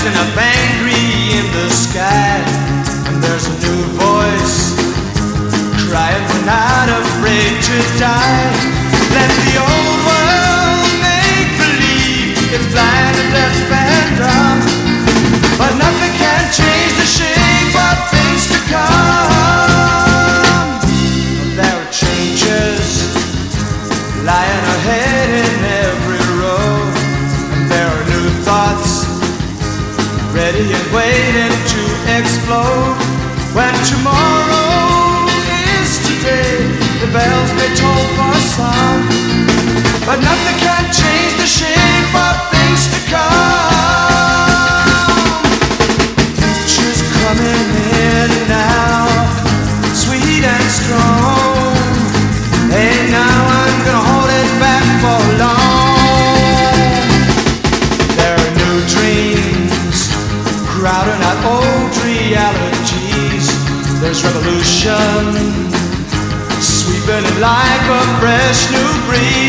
rising up angry in the sky, and there's a new voice crying, we're not afraid to die. Let the old world make believe it's blind and deaf and dumb, but nothing can change the shape of things to come. There are changes lying ahead in every road, and there are new thoughts ready and waiting to explode. When tomorrow is today, the bells may toll for some, but nothing can change the shape of things to come. Future's coming in now, sweet and strong. Hey, now I'm gonna hold it back for long. There are new dreams crowding out old realities. There's revolution sweeping in like a fresh new breeze.